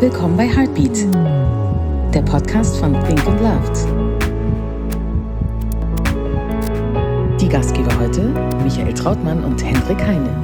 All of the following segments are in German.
willkommen bei Heartbeat, der Podcast von Think and Loved. Die Gastgeber heute, Michael Trautmann und Hendrik Heine.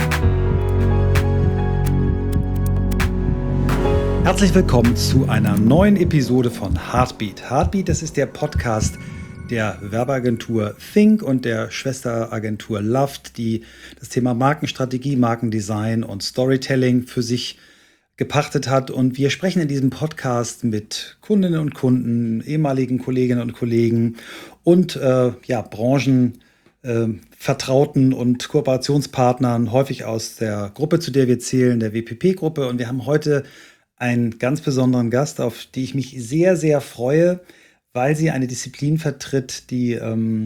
Herzlich willkommen zu einer neuen Episode von Heartbeat. Heartbeat, das ist der Podcast der Werbeagentur Think und der Schwesteragentur Loved, die das Thema Markenstrategie, Markendesign und Storytelling für sich gepachtet hat. Und wir sprechen in diesem Podcast mit Kundinnen und Kunden, ehemaligen Kolleginnen und Kollegen und Branchenvertrauten und Kooperationspartnern, häufig aus der Gruppe, zu der wir zählen, der WPP-Gruppe. Und wir haben heute einen ganz besonderen Gast, auf die ich mich sehr, sehr freue, weil sie eine Disziplin vertritt, die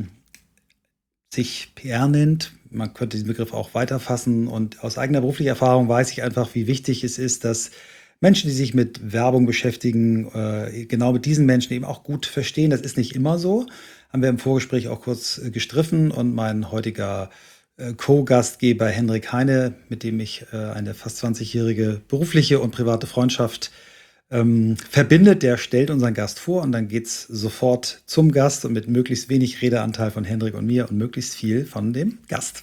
sich PR nennt. Man könnte diesen Begriff auch weiterfassen. Und aus eigener beruflicher Erfahrung weiß ich einfach, wie wichtig es ist, dass Menschen, die sich mit Werbung beschäftigen, genau mit diesen Menschen eben auch gut verstehen. Das ist nicht immer so. Haben wir im Vorgespräch auch kurz gestriffen. Und mein heutiger Co-Gastgeber Hendrik Heine, mit dem ich eine fast 20-jährige berufliche und private Freundschaft verbindet, der stellt unseren Gast vor und dann geht's sofort zum Gast und mit möglichst wenig Redeanteil von Hendrik und mir und möglichst viel von dem Gast.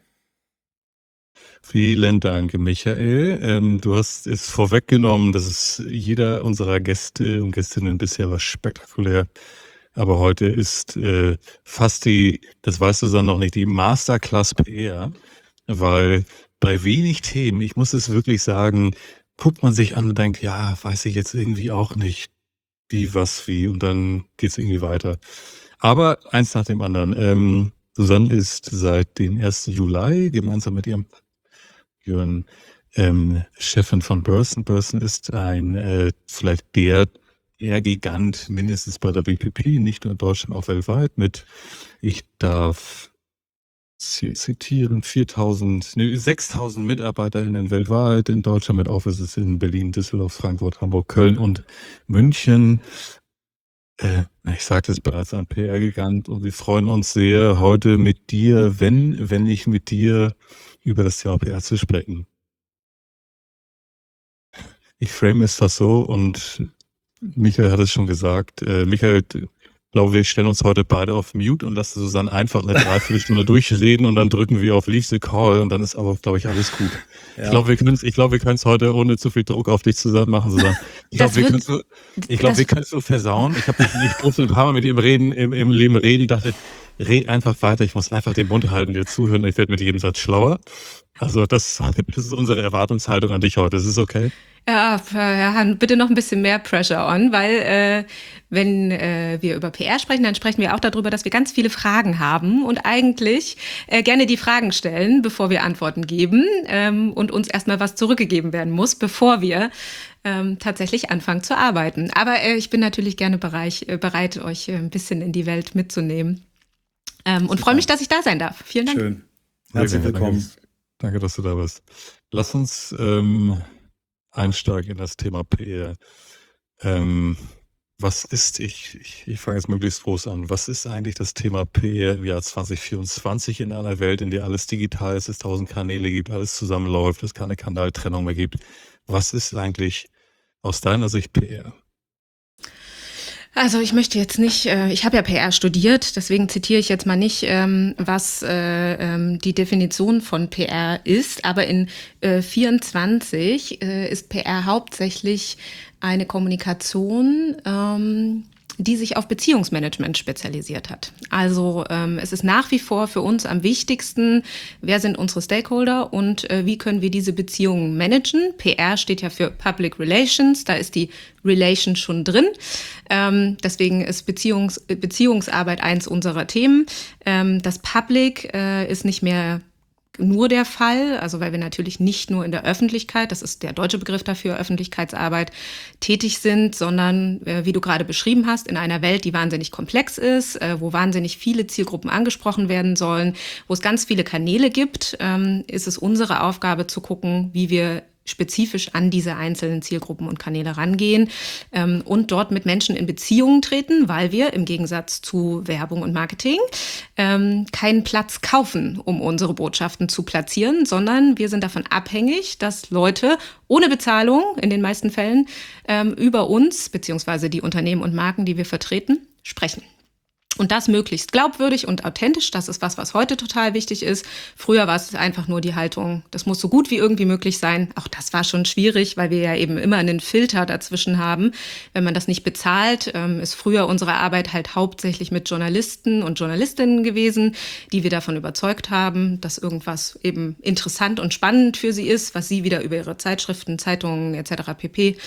Vielen Dank, Michael. Du hast es vorweggenommen, dass es jeder unserer Gäste und Gästinnen bisher war spektakulär. Aber heute ist fast das weißt du dann noch nicht, die Masterclass PR, weil bei wenig Themen, ich muss es wirklich sagen, guckt man sich an und denkt, ja, weiß ich jetzt irgendwie auch nicht, wie, was, wie, und dann geht's irgendwie weiter. Aber eins nach dem anderen. Susanne ist seit dem 1. Juli gemeinsam mit ihrem Chefin von Burson. Burson ist vielleicht der Gigant, mindestens bei der WPP, nicht nur in Deutschland, auch weltweit, mit, ich darf zitieren, 6.000 MitarbeiterInnen weltweit, in Deutschland mit Offices in Berlin, Düsseldorf, Frankfurt, Hamburg, Köln und München. Ich sagte es bereits, ein PR-Gigant, und wir freuen uns sehr, heute mit dir, wenn nicht mit dir, über das Thema PR zu sprechen. Ich frame es fast so, und Michael hat es schon gesagt. Michael, ich glaube, wir stellen uns heute beide auf Mute und lassen Susanne einfach eine Dreiviertelstunde durchreden und dann drücken wir auf Leave the Call und dann ist aber, glaube ich, alles gut. Ja. Ich glaube, wir können es heute ohne zu viel Druck auf dich zusammen machen, Susanne. Ich glaube, wir können es so versauen. Ich musste ein paar Mal mit ihm im Leben reden, dachte, red einfach weiter, ich muss einfach den Mund halten, dir zuhören, ich werde mit jedem Satz schlauer. Also das ist unsere Erwartungshaltung an dich heute. Ist es okay? Ja, bitte noch ein bisschen mehr Pressure on, weil wenn wir über PR sprechen, dann sprechen wir auch darüber, dass wir ganz viele Fragen haben und eigentlich gerne die Fragen stellen, bevor wir Antworten geben und uns erstmal was zurückgegeben werden muss, bevor wir tatsächlich anfangen zu arbeiten. Aber ich bin natürlich gerne bereit, euch ein bisschen in die Welt mitzunehmen und freue mich, dass ich da sein darf. Vielen Dank. Schön. Herzlich willkommen. Danke, dass du da bist. Lass uns einsteigen in das Thema PR. Was ist, ich fange jetzt möglichst groß an, was ist eigentlich das Thema PR im Jahr 2024 in einer Welt, in der alles digital ist, es 1000 Kanäle gibt, alles zusammenläuft, es keine Kanaltrennung mehr gibt? Was ist eigentlich aus deiner Sicht PR? Also ich möchte jetzt nicht, ich habe ja PR studiert, deswegen zitiere ich jetzt mal nicht, was die Definition von PR ist, aber in 24 ist PR hauptsächlich eine Kommunikation, die sich auf Beziehungsmanagement spezialisiert hat. Also es ist nach wie vor für uns am wichtigsten, wer sind unsere Stakeholder und wie können wir diese Beziehungen managen. PR steht ja für Public Relations, da ist die Relation schon drin. Deswegen ist Beziehungsarbeit eins unserer Themen. Das Public ist nicht mehr nur der Fall, also weil wir natürlich nicht nur in der Öffentlichkeit, das ist der deutsche Begriff dafür, Öffentlichkeitsarbeit, tätig sind, sondern, wie du gerade beschrieben hast, in einer Welt, die wahnsinnig komplex ist, wo wahnsinnig viele Zielgruppen angesprochen werden sollen, wo es ganz viele Kanäle gibt, ist es unsere Aufgabe zu gucken, wie wir spezifisch an diese einzelnen Zielgruppen und Kanäle rangehen und dort mit Menschen in Beziehungen treten, weil wir im Gegensatz zu Werbung und Marketing keinen Platz kaufen, um unsere Botschaften zu platzieren, sondern wir sind davon abhängig, dass Leute ohne Bezahlung in den meisten Fällen über uns beziehungsweise die Unternehmen und Marken, die wir vertreten, sprechen. Und das möglichst glaubwürdig und authentisch, das ist was heute total wichtig ist. Früher war es einfach nur die Haltung, das muss so gut wie irgendwie möglich sein. Auch das war schon schwierig, weil wir ja eben immer einen Filter dazwischen haben. Wenn man das nicht bezahlt, ist früher unsere Arbeit halt hauptsächlich mit Journalisten und Journalistinnen gewesen, die wir davon überzeugt haben, dass irgendwas eben interessant und spannend für sie ist, was sie wieder über ihre Zeitschriften, Zeitungen etc. pp.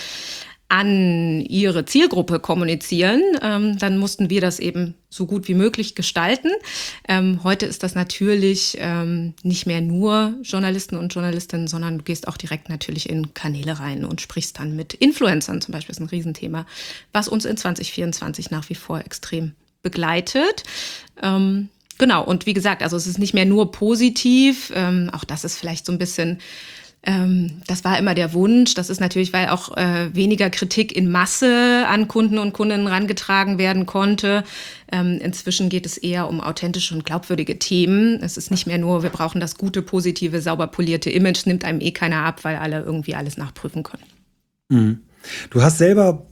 An ihre Zielgruppe kommunizieren, dann mussten wir das eben so gut wie möglich gestalten. Heute ist das natürlich nicht mehr nur Journalisten und Journalistinnen, sondern du gehst auch direkt natürlich in Kanäle rein und sprichst dann mit Influencern zum Beispiel, ist ein Riesenthema, was uns in 2024 nach wie vor extrem begleitet. Genau, und wie gesagt, also es ist nicht mehr nur positiv, auch das ist vielleicht so ein bisschen das war immer der Wunsch. Das ist natürlich, weil auch weniger Kritik in Masse an Kunden und Kundinnen rangetragen werden konnte. Inzwischen geht es eher um authentische und glaubwürdige Themen. Es ist nicht mehr nur, wir brauchen das gute, positive, sauber polierte Image, nimmt einem eh keiner ab, weil alle irgendwie alles nachprüfen können. Mhm. Du hast selber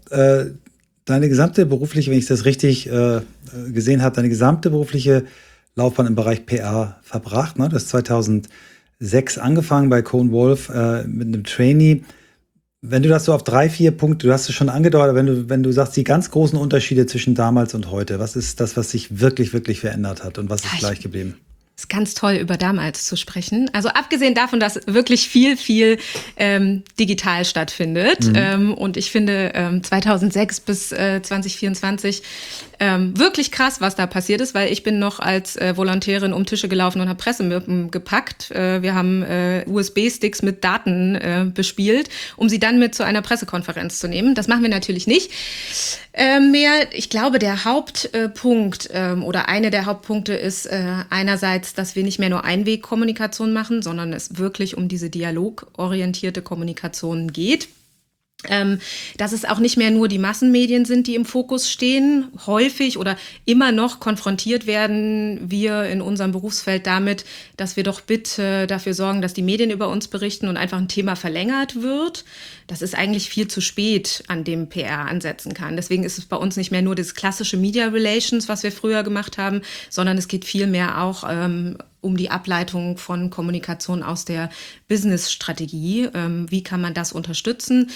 deine gesamte berufliche, wenn ich das richtig gesehen habe, deine gesamte berufliche Laufbahn im Bereich PR verbracht. Ne? Du hast 2006 angefangen bei Cohn Wolf mit einem Trainee. Wenn du das so auf 3-4 Punkte, du hast es schon angedeutet, wenn du sagst, die ganz großen Unterschiede zwischen damals und heute, was ist das, was sich wirklich, wirklich verändert hat und was ist gleich geblieben? Ist ganz toll, über damals zu sprechen. Also abgesehen davon, dass wirklich viel digital stattfindet. Und ich finde 2006 bis 2024 wirklich krass, was da passiert ist, weil ich bin noch als Volontärin um Tische gelaufen und habe Pressemücken gepackt. Wir haben USB-Sticks mit Daten bespielt, um sie dann mit zu einer Pressekonferenz zu nehmen. Das machen wir natürlich nicht mehr. Ich glaube, der Hauptpunkt oder eine der Hauptpunkte ist einerseits, dass wir nicht mehr nur Einwegkommunikation machen, sondern es wirklich um diese dialogorientierte Kommunikation geht. Dass es auch nicht mehr nur die Massenmedien sind, die im Fokus stehen. Häufig oder immer noch konfrontiert werden wir in unserem Berufsfeld damit, dass wir doch bitte dafür sorgen, dass die Medien über uns berichten und einfach ein Thema verlängert wird. Das ist eigentlich viel zu spät, an dem PR ansetzen kann. Deswegen ist es bei uns nicht mehr nur das klassische Media Relations, was wir früher gemacht haben, sondern es geht viel mehr auch um die Ableitung von Kommunikation aus der Business-Strategie. Wie kann man das unterstützen?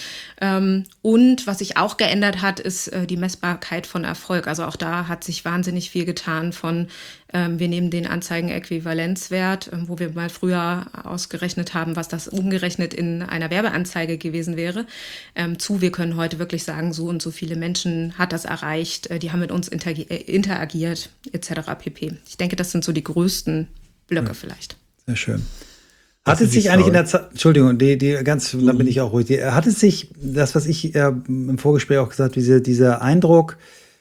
Und was sich auch geändert hat, ist die Messbarkeit von Erfolg. Also auch da hat sich wahnsinnig viel getan von, wir nehmen den Anzeigenäquivalenzwert, wo wir mal früher ausgerechnet haben, was das umgerechnet in einer Werbeanzeige gewesen wäre, zu, wir können heute wirklich sagen, so und so viele Menschen hat das erreicht, die haben mit uns interagiert, etc. pp. Ich denke, das sind so die größten Blöcke vielleicht. Sehr schön. Hat es sich eigentlich in der Zeit, Entschuldigung, dann bin ich auch ruhig. Hat es sich, das, was ich im Vorgespräch auch gesagt habe, dieser Eindruck,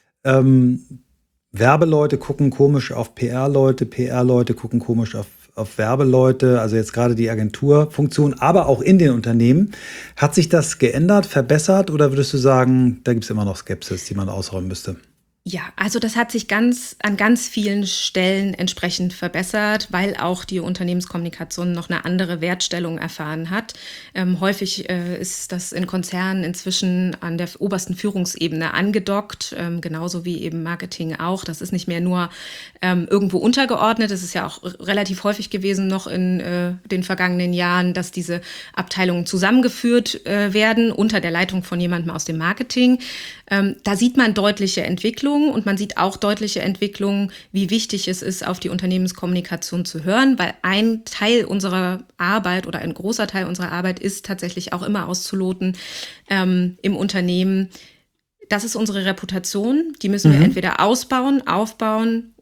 Werbeleute gucken komisch auf PR-Leute, PR-Leute gucken komisch auf Werbeleute, also jetzt gerade die Agenturfunktion, aber auch in den Unternehmen. Hat sich das geändert, verbessert oder würdest du sagen, da gibt es immer noch Skepsis, die man ausräumen müsste? Ja, also das hat sich an ganz vielen Stellen entsprechend verbessert, weil auch die Unternehmenskommunikation noch eine andere Wertstellung erfahren hat. Häufig ist das in Konzernen inzwischen an der obersten Führungsebene angedockt, genauso wie eben Marketing auch. Das ist nicht mehr nur irgendwo untergeordnet. Es ist ja auch relativ häufig gewesen noch in den vergangenen Jahren, dass diese Abteilungen zusammengeführt werden unter der Leitung von jemandem aus dem Marketing. Da sieht man deutliche Entwicklungen und man sieht auch deutliche Entwicklungen, wie wichtig es ist, auf die Unternehmenskommunikation zu hören, weil ein Teil unserer Arbeit oder ein großer Teil unserer Arbeit ist tatsächlich auch immer auszuloten im Unternehmen. Das ist unsere Reputation, die müssen wir entweder ausbauen, aufbauen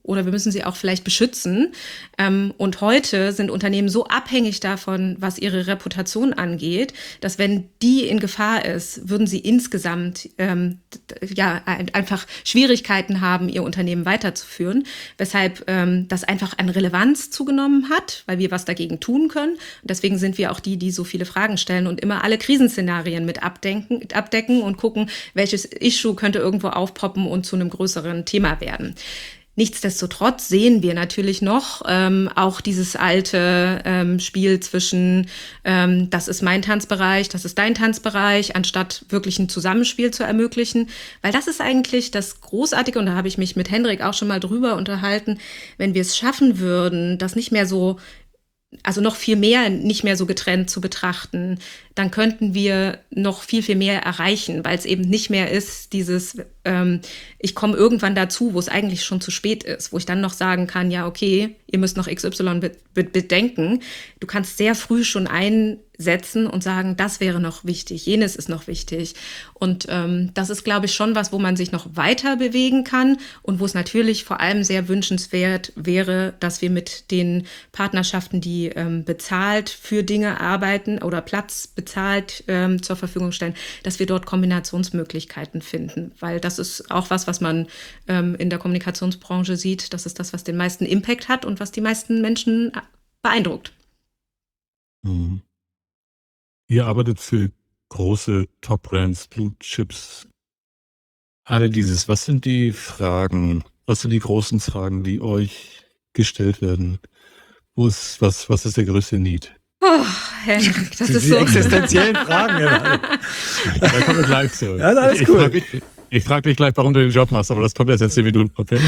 oder wir müssen sie auch vielleicht beschützen. Und heute sind Unternehmen so abhängig davon, was ihre Reputation angeht, dass wenn die in Gefahr ist, würden sie insgesamt einfach Schwierigkeiten haben, ihr Unternehmen weiterzuführen, weshalb das einfach an Relevanz zugenommen hat, weil wir was dagegen tun können. Und deswegen sind wir auch die so viele Fragen stellen und immer alle Krisenszenarien mit abdecken und gucken, welches Issue könnte irgendwo aufpoppen und zu einem größeren Thema werden. Nichtsdestotrotz sehen wir natürlich noch auch dieses alte Spiel zwischen das ist mein Tanzbereich, das ist dein Tanzbereich, anstatt wirklich ein Zusammenspiel zu ermöglichen. Weil das ist eigentlich das Großartige, und da habe ich mich mit Hendrik auch schon mal drüber unterhalten, wenn wir es schaffen würden, das nicht mehr so, also noch viel mehr nicht mehr so getrennt zu betrachten, dann könnten wir noch viel, viel mehr erreichen, weil es eben nicht mehr ist dieses, ich komme irgendwann dazu, wo es eigentlich schon zu spät ist, wo ich dann noch sagen kann, ja okay, ihr müsst noch XY bedenken. Du kannst sehr früh schon einsetzen und sagen, das wäre noch wichtig, jenes ist noch wichtig. Und das ist, glaube ich, schon was, wo man sich noch weiter bewegen kann und wo es natürlich vor allem sehr wünschenswert wäre, dass wir mit den Partnerschaften, die bezahlt für Dinge arbeiten oder Platz bezahlt zur Verfügung stellen, dass wir dort Kombinationsmöglichkeiten finden. Weil das ist auch was man in der Kommunikationsbranche sieht. Das ist das, was den meisten Impact hat und was die meisten Menschen beeindruckt. Mhm. Ihr arbeitet für große Top-Brands, Blue Chips. Alle dieses, was sind die großen Fragen, die euch gestellt werden? Was ist der größte Need? Oh, Hendrik, das ist Die so. existenziellen Fragen. Ja. Da kommen wir gleich zu. Ja, alles cool. Ich frag dich gleich, warum du den Job machst, aber das kommt erst in 10 Minuten. Okay?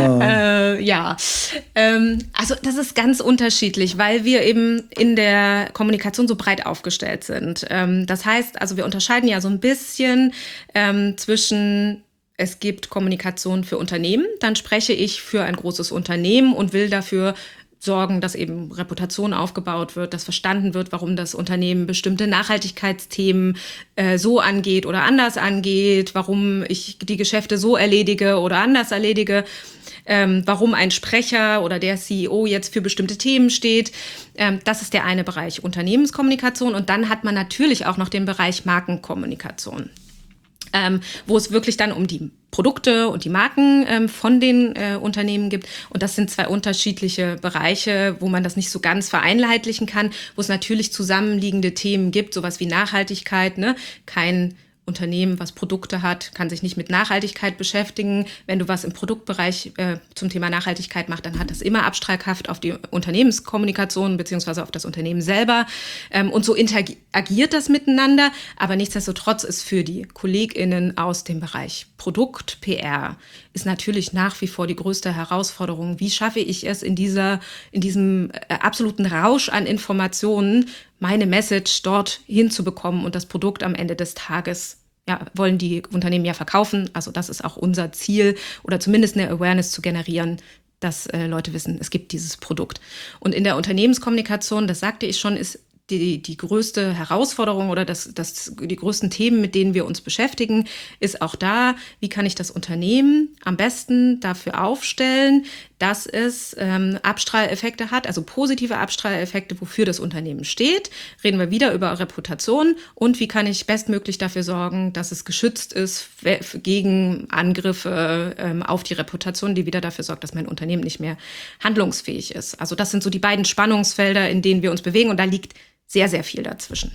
Also das ist ganz unterschiedlich, weil wir eben in der Kommunikation so breit aufgestellt sind. Das heißt, also wir unterscheiden ja so ein bisschen zwischen, es gibt Kommunikation für Unternehmen, dann spreche ich für ein großes Unternehmen und will dafür sorgen, dass eben Reputation aufgebaut wird, dass verstanden wird, warum das Unternehmen bestimmte Nachhaltigkeitsthemen so angeht oder anders angeht, warum ich die Geschäfte so erledige oder anders erledige, warum ein Sprecher oder der CEO jetzt für bestimmte Themen steht. Das ist der eine Bereich Unternehmenskommunikation. Und dann hat man natürlich auch noch den Bereich Markenkommunikation, wo es wirklich dann um die Produkte und die Marken von den Unternehmen gibt. Und das sind zwei unterschiedliche Bereiche, wo man das nicht so ganz vereinheitlichen kann, wo es natürlich zusammenliegende Themen gibt, sowas wie Nachhaltigkeit, ne? Kein Unternehmen, was Produkte hat, kann sich nicht mit Nachhaltigkeit beschäftigen. Wenn du was im Produktbereich zum Thema Nachhaltigkeit machst, dann hat das immer Abstrahlkraft auf die Unternehmenskommunikation beziehungsweise auf das Unternehmen selber. Und so interagiert das miteinander. Aber nichtsdestotrotz ist für die KollegInnen aus dem Bereich Produkt, PR, ist natürlich nach wie vor die größte Herausforderung. Wie schaffe ich es in diesem absoluten Rausch an Informationen, meine Message dort hinzubekommen und das Produkt am Ende des Tages wollen die Unternehmen ja verkaufen. Also das ist auch unser Ziel oder zumindest eine Awareness zu generieren, dass Leute wissen, es gibt dieses Produkt. Und in der Unternehmenskommunikation, das sagte ich schon, ist die größte Herausforderung oder die größten Themen, mit denen wir uns beschäftigen, ist auch da, wie kann ich das Unternehmen am besten dafür aufstellen, dass es Abstrahleffekte hat, also positive Abstrahleffekte, wofür das Unternehmen steht. Reden wir wieder über Reputation und wie kann ich bestmöglich dafür sorgen, dass es geschützt ist gegen Angriffe auf die Reputation, die wieder dafür sorgt, dass mein Unternehmen nicht mehr handlungsfähig ist. Also das sind so die beiden Spannungsfelder, in denen wir uns bewegen und da liegt sehr, sehr viel dazwischen.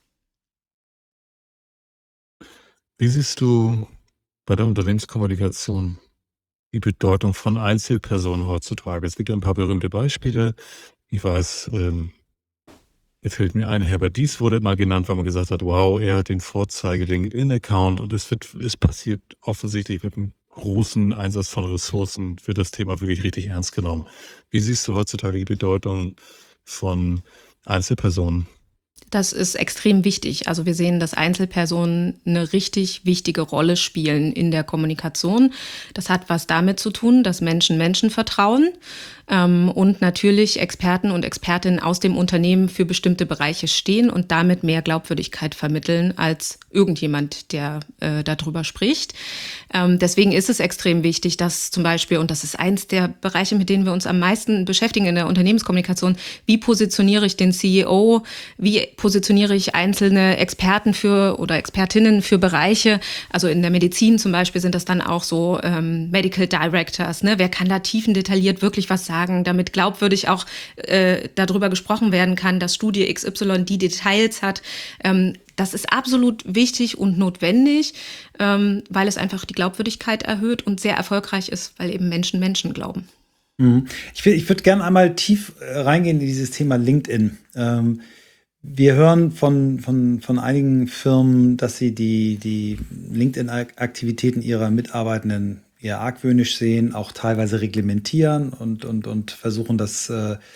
Wie siehst du bei der Unternehmenskommunikation die Bedeutung von Einzelpersonen heutzutage? Es gibt ja ein paar berühmte Beispiele. Ich weiß, mir fällt mir ein, Herbert Diess wurde mal genannt, weil man gesagt hat, wow, er hat den Vorzeige-LinkedIn-Account und es passiert offensichtlich mit einem großen Einsatz von Ressourcen, wird das Thema wirklich richtig ernst genommen. Wie siehst du heutzutage die Bedeutung von Einzelpersonen? Das ist extrem wichtig. Also wir sehen, dass Einzelpersonen eine richtig wichtige Rolle spielen in der Kommunikation. Das hat was damit zu tun, dass Menschen Menschen vertrauen und natürlich Experten und Expertinnen aus dem Unternehmen für bestimmte Bereiche stehen und damit mehr Glaubwürdigkeit vermitteln als irgendjemand, der darüber spricht. Deswegen ist es extrem wichtig, dass zum Beispiel, und das ist eins der Bereiche, mit denen wir uns am meisten beschäftigen in der Unternehmenskommunikation, wie positioniere ich den CEO, wie positioniere ich einzelne Experten oder Expertinnen für Bereiche. Also in der Medizin zum Beispiel sind das dann auch so Medical Directors. Ne? Wer kann da tiefendetailliert wirklich was sagen, damit glaubwürdig auch darüber gesprochen werden kann, dass Studie XY die Details hat. Das ist absolut wichtig und notwendig, weil es einfach die Glaubwürdigkeit erhöht und sehr erfolgreich ist, weil eben Menschen Menschen glauben. Ich würde gerne einmal tief reingehen in dieses Thema LinkedIn. Wir hören von einigen Firmen, dass sie die LinkedIn-Aktivitäten ihrer Mitarbeitenden eher argwöhnisch sehen, auch teilweise reglementieren und versuchen, das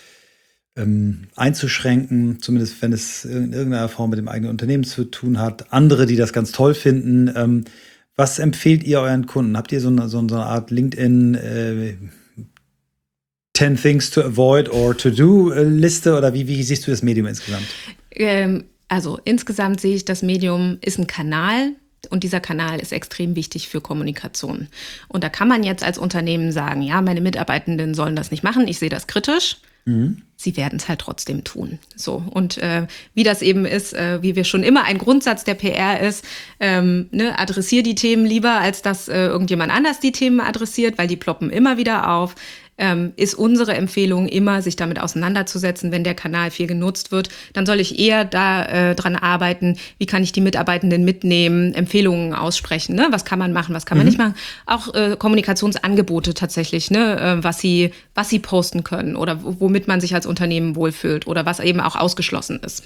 einzuschränken, zumindest wenn es in irgendeiner Form mit dem eigenen Unternehmen zu tun hat. Andere, die das ganz toll finden. Was empfehlt ihr euren Kunden? Habt ihr so eine Art LinkedIn 10 Things to Avoid or to Do Liste oder wie siehst du das Medium insgesamt? Also insgesamt sehe ich, das Medium ist ein Kanal. Und dieser Kanal ist extrem wichtig für Kommunikation. Und da kann man jetzt als Unternehmen sagen, ja, meine Mitarbeitenden sollen das nicht machen. Ich sehe das kritisch. Sie werden es halt trotzdem tun. So. Und wie das eben ist, wie wir schon immer ein Grundsatz der PR ist, adressier die Themen lieber, als dass irgendjemand anders die Themen adressiert, weil die ploppen immer wieder auf. Ist unsere Empfehlung immer, sich damit auseinanderzusetzen, wenn der Kanal viel genutzt wird. Dann soll ich eher da dran arbeiten, wie kann ich die Mitarbeitenden mitnehmen, Empfehlungen aussprechen, ne? Was kann man machen, was kann man nicht machen. Auch Kommunikationsangebote tatsächlich, ne? Was sie posten können oder womit man sich als Unternehmen wohlfühlt oder was eben auch ausgeschlossen ist.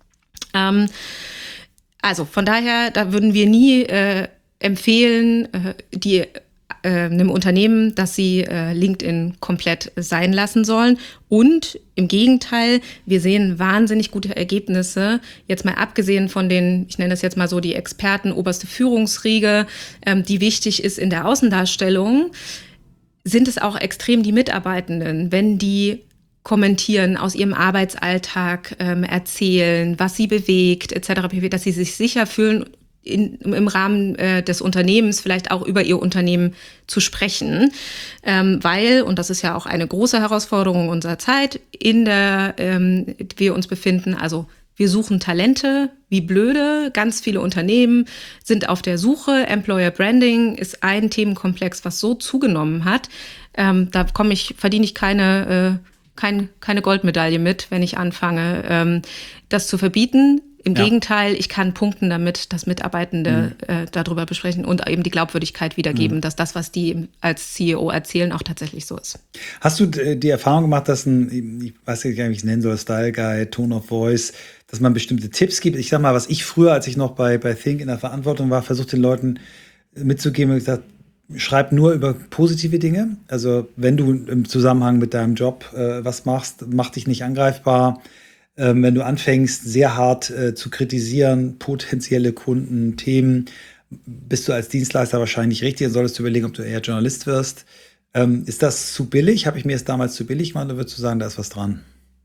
Also von daher, da würden wir nie empfehlen, einem Unternehmen, dass sie LinkedIn komplett sein lassen sollen. Und im Gegenteil, wir sehen wahnsinnig gute Ergebnisse. Jetzt mal abgesehen von den, ich nenne das jetzt mal so, die Experten, oberste Führungsriege, die wichtig ist in der Außendarstellung, sind es auch extrem die Mitarbeitenden, wenn die kommentieren, aus ihrem Arbeitsalltag erzählen, was sie bewegt, etc., dass sie sich sicher fühlen, im Rahmen des Unternehmens vielleicht auch über ihr Unternehmen zu sprechen, weil, und das ist ja auch eine große Herausforderung unserer Zeit, in der wir uns befinden, also wir suchen Talente wie blöde, ganz viele Unternehmen sind auf der Suche, Employer Branding ist ein Themenkomplex, was so zugenommen hat, da verdiene ich keine Goldmedaille mit, wenn ich anfange, das zu verbieten. Im Gegenteil, ich kann punkten damit, dass Mitarbeitende darüber besprechen und eben die Glaubwürdigkeit wiedergeben, dass das, was die als CEO erzählen, auch tatsächlich so ist. Hast du die Erfahrung gemacht, dass ich weiß nicht, wie ich es nennen soll, Style Guide, Tone of Voice, dass man bestimmte Tipps gibt? Ich sag mal, was ich früher, als ich noch bei Think in der Verantwortung war, versucht den Leuten mitzugeben und gesagt, schreib nur über positive Dinge. Also wenn du im Zusammenhang mit deinem Job was machst, mach dich nicht angreifbar. Wenn du anfängst, sehr hart zu kritisieren, potenzielle Kunden, Themen, bist du als Dienstleister wahrscheinlich richtig und solltest du überlegen, ob du eher Journalist wirst. Ist das zu billig? Habe ich mir es damals zu billig gemacht oder würdest du sagen, da ist was dran?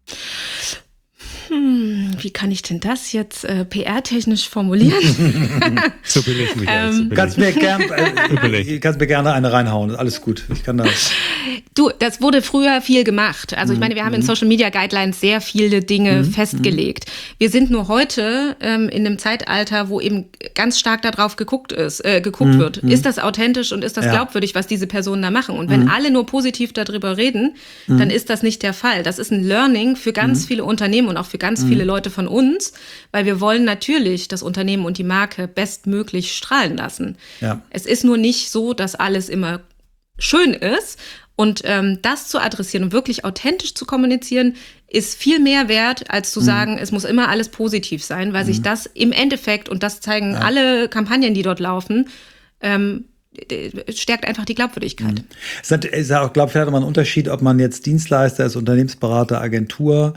Wie kann ich denn das jetzt PR-technisch formulieren? Zu billig, Michael. Zu billig. Kannst mir gerne eine reinhauen. Alles gut. Ich kann das. Du, das wurde früher viel gemacht. Also ich meine, wir haben in Social Media Guidelines sehr viele Dinge festgelegt. Wir sind nur heute in einem Zeitalter, wo eben ganz stark darauf geguckt wird. Ist das authentisch und ist das glaubwürdig, was diese Personen da machen? Und wenn alle nur positiv darüber reden, dann ist das nicht der Fall. Das ist ein Learning für ganz viele Unternehmen und auch für ganz viele Leute von uns, weil wir wollen natürlich das Unternehmen und die Marke bestmöglich strahlen lassen. Ja. Es ist nur nicht so, dass alles immer schön ist. Und das zu adressieren und wirklich authentisch zu kommunizieren, ist viel mehr wert, als zu sagen, es muss immer alles positiv sein, weil sich das im Endeffekt, und das zeigen alle Kampagnen, die dort laufen, stärkt einfach die Glaubwürdigkeit. Es ist ja auch, glaube ich, vielleicht nochmal ein Unterschied, ob man jetzt Dienstleister ist, Unternehmensberater, Agentur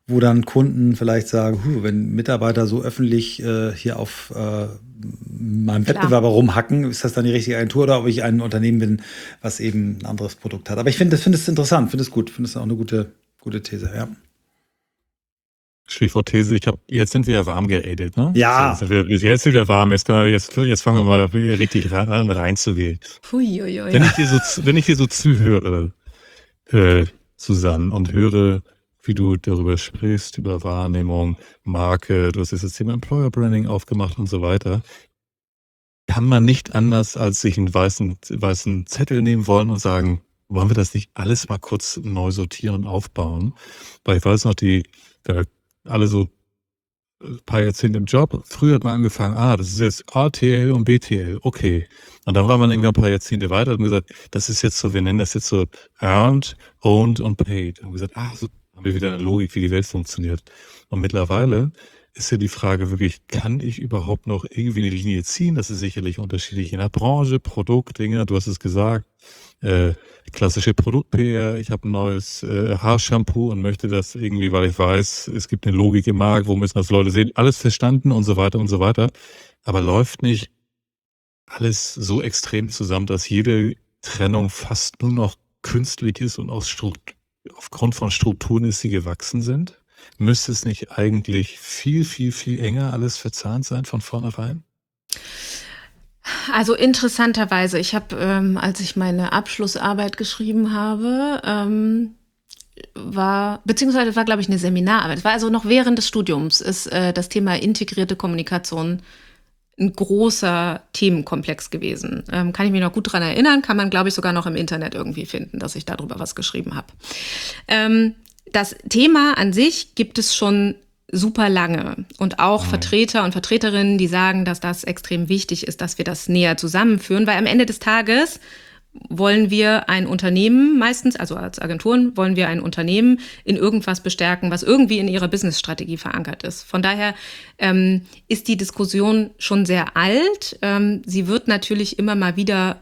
wo dann Kunden vielleicht sagen, wenn Mitarbeiter so öffentlich hier auf meinem Klar. Wettbewerber rumhacken, ist das dann die richtige Agentur oder ob ich ein Unternehmen bin, was eben ein anderes Produkt hat. Aber ich finde es interessant, finde es gut, finde es auch eine gute These, ja. Stichwort These, jetzt sind wir ja warm geredet, ne? Ja. So, jetzt sind wir warm, jetzt fangen wir mal richtig an reinzugehen. Huiuiui. Wenn ich dir so zuhöre, Susanne, und höre, wie du darüber sprichst, über Wahrnehmung, Marke, du hast jetzt das Thema Employer Branding aufgemacht und so weiter, kann man nicht anders als sich einen weißen Zettel nehmen wollen und sagen, wollen wir das nicht alles mal kurz neu sortieren und aufbauen? Weil ich weiß noch, alle so ein paar Jahrzehnte im Job. Früher hat man angefangen, das ist jetzt ATL und BTL, okay. Und dann war man irgendwann ein paar Jahrzehnte weiter und gesagt, das ist jetzt so, wir nennen das jetzt so Earned, Owned und Paid. Und gesagt, so haben wir wieder eine Logik, wie die Welt funktioniert. Und mittlerweile ist ja die Frage wirklich, kann ich überhaupt noch irgendwie eine Linie ziehen? Das ist sicherlich unterschiedlich in der Branche, Produkt, Dinge, du hast es gesagt, klassische Produkt-PR, ich habe ein neues Haarshampoo und möchte das irgendwie, weil ich weiß, es gibt eine Logik im Markt, wo müssen das Leute sehen, alles verstanden und so weiter und so weiter. Aber läuft nicht alles so extrem zusammen, dass jede Trennung fast nur noch künstlich ist und aufgrund von Strukturen ist, die gewachsen sind? Müsste es nicht eigentlich viel, viel, viel enger alles verzahnt sein von vornherein? Also interessanterweise, ich habe, als ich meine Abschlussarbeit geschrieben habe, war, glaube ich, eine Seminararbeit. Es war also noch während des Studiums, ist das Thema integrierte Kommunikation ein großer Themenkomplex gewesen. Kann ich mich noch gut dran erinnern, kann man, glaube ich, sogar noch im Internet irgendwie finden, dass ich darüber was geschrieben habe. Das Thema an sich gibt es schon super lange und auch Vertreter und Vertreterinnen, die sagen, dass das extrem wichtig ist, dass wir das näher zusammenführen, weil am Ende des Tages wollen wir ein Unternehmen meistens, also als Agenturen, wollen wir ein Unternehmen in irgendwas bestärken, was irgendwie in ihrer Businessstrategie verankert ist. Von daher ist die Diskussion schon sehr alt. Sie wird natürlich immer mal wieder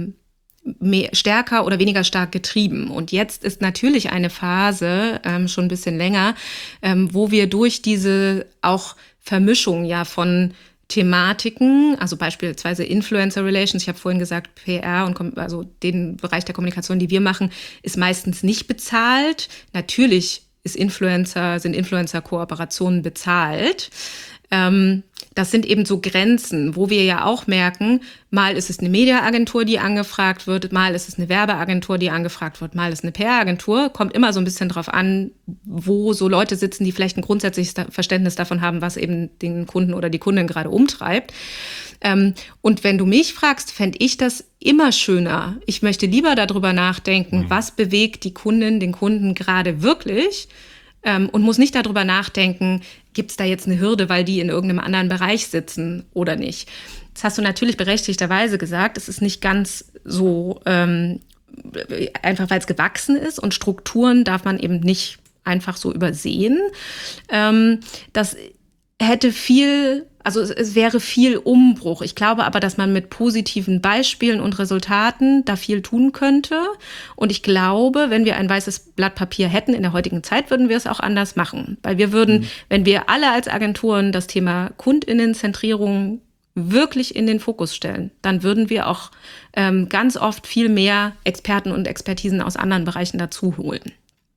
stärker oder weniger stark getrieben. Und jetzt ist natürlich eine Phase, schon ein bisschen länger, wo wir durch diese auch Vermischung ja von Thematiken, also beispielsweise Influencer Relations, ich habe vorhin gesagt, PR und also den Bereich der Kommunikation, die wir machen, ist meistens nicht bezahlt. Natürlich sind Influencer-Kooperationen bezahlt. Das sind eben so Grenzen, wo wir ja auch merken, mal ist es eine Mediaagentur, die angefragt wird, mal ist es eine Werbeagentur, die angefragt wird, mal ist es eine PR-Agentur. Kommt immer so ein bisschen drauf an, wo so Leute sitzen, die vielleicht ein grundsätzliches Verständnis davon haben, was eben den Kunden oder die Kundin gerade umtreibt. Und wenn du mich fragst, fände ich das immer schöner. Ich möchte lieber darüber nachdenken, was bewegt die Kundin, den Kunden gerade wirklich, und muss nicht darüber nachdenken, gibt es da jetzt eine Hürde, weil die in irgendeinem anderen Bereich sitzen oder nicht. Das hast du natürlich berechtigterweise gesagt. Es ist nicht ganz so einfach, weil es gewachsen ist und Strukturen darf man eben nicht einfach so übersehen. Das hätte es wäre viel Umbruch. Ich glaube aber, dass man mit positiven Beispielen und Resultaten da viel tun könnte. Und ich glaube, wenn wir ein weißes Blatt Papier hätten in der heutigen Zeit, würden wir es auch anders machen. Weil wir würden, wenn wir alle als Agenturen das Thema KundInnenzentrierung wirklich in den Fokus stellen, dann würden wir auch ganz oft viel mehr Experten und Expertisen aus anderen Bereichen dazu holen.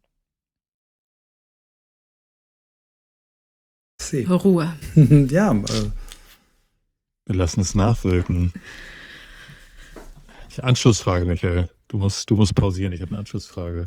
Ruhe. Ja. Wir lassen es nachwirken. Anschlussfrage, Michael. Du musst pausieren. Ich habe eine Anschlussfrage.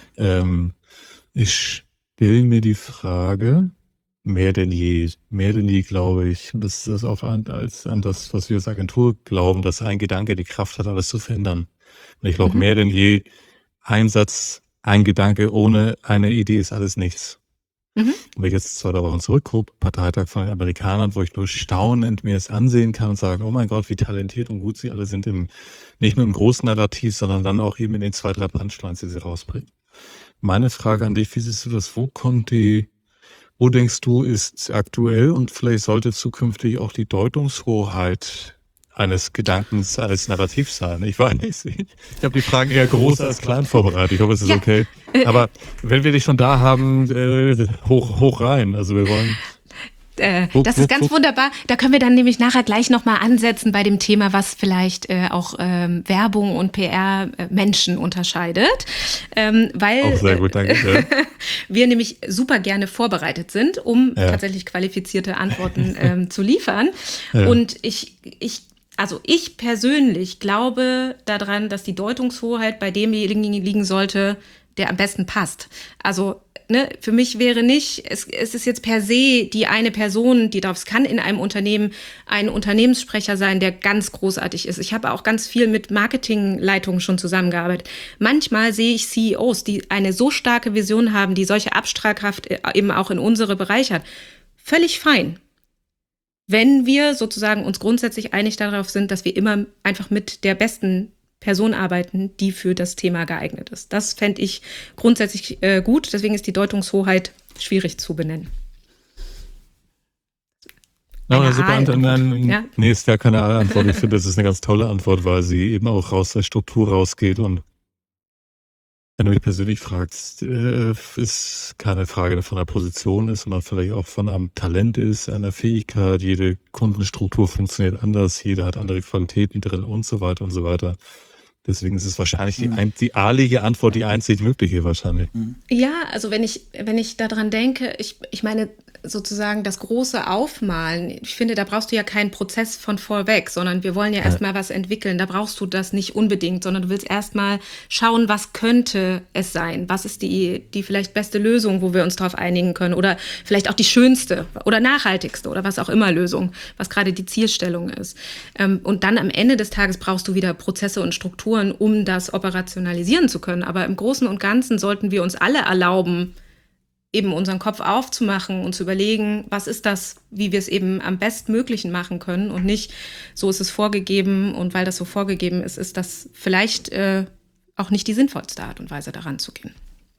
Ich stelle mir die Frage, mehr denn je, glaube ich, und das ist das auch an das, was wir als Agentur glauben, dass ein Gedanke die Kraft hat, alles zu verändern. Und ich glaube, mehr denn je, ein Satz, ein Gedanke ohne eine Idee ist alles nichts. Und wenn ich jetzt 2 Wochen zurückgucke, Parteitag von den Amerikanern, wo ich nur staunend mir das ansehen kann und sage, oh mein Gott, wie talentiert und gut sie alle sind, nicht nur im großen Narrativ, sondern dann auch eben in den 2, 3 Punchlines, die sie rausbringen. Meine Frage an dich, wie siehst du das? Wo denkst du, ist aktuell und vielleicht sollte zukünftig auch die Deutungshoheit eines Gedankens, eines Narrativs sein. Ich weiß nicht. Ich habe die Fragen eher groß als klein vorbereitet. Ich hoffe, es ist okay. Aber wenn wir dich schon da haben, hoch rein. Also wir wollen... Das ist ganz wunderbar. Da können wir dann nämlich nachher gleich nochmal ansetzen bei dem Thema, was vielleicht auch Werbung und PR-Menschen unterscheidet. Weil auch sehr gut, danke. wir nämlich super gerne vorbereitet sind, um tatsächlich qualifizierte Antworten zu liefern. Ja. Und ich persönlich glaube daran, dass die Deutungshoheit bei demjenigen liegen sollte, der am besten passt. Also für mich wäre nicht, es ist jetzt per se die eine Person, die drauf, es kann in einem Unternehmen ein Unternehmenssprecher sein, der ganz großartig ist. Ich habe auch ganz viel mit Marketingleitungen schon zusammengearbeitet. Manchmal sehe ich CEOs, die eine so starke Vision haben, die solche Abstrahlkraft eben auch in unsere Bereiche hat. Völlig fein. Wenn wir sozusagen uns grundsätzlich einig darauf sind, dass wir immer einfach mit der besten Person arbeiten, die für das Thema geeignet ist. Das fände ich grundsätzlich gut. Deswegen ist die Deutungshoheit schwierig zu benennen. Nee, ist ja keine Antwort. Ich finde, das ist eine ganz tolle Antwort, weil sie eben auch aus der Struktur rausgeht. Und wenn du mich persönlich fragst, ist keine Frage von der Position ist, sondern vielleicht auch von einem Talent ist, einer Fähigkeit. Jede Kundenstruktur funktioniert anders, jeder hat andere Qualitäten drin und so weiter und so weiter. Deswegen ist es wahrscheinlich die ahlige Antwort, die einzig mögliche wahrscheinlich. Ja, also wenn ich daran denke, ich meine sozusagen das große Aufmalen, ich finde, da brauchst du ja keinen Prozess von vorweg, sondern wir wollen ja erstmal was entwickeln. Da brauchst du das nicht unbedingt, sondern du willst erstmal schauen, was könnte es sein? Was ist die vielleicht beste Lösung, wo wir uns darauf einigen können? Oder vielleicht auch die schönste oder nachhaltigste oder was auch immer Lösung, was gerade die Zielstellung ist. Und dann am Ende des Tages brauchst du wieder Prozesse und Strukturen, um das operationalisieren zu können. Aber im Großen und Ganzen sollten wir uns alle erlauben, eben unseren Kopf aufzumachen und zu überlegen, was ist das, wie wir es eben am bestmöglichen machen können und nicht, so ist es vorgegeben und weil das so vorgegeben ist, ist das vielleicht auch nicht die sinnvollste Art und Weise, daran zu gehen.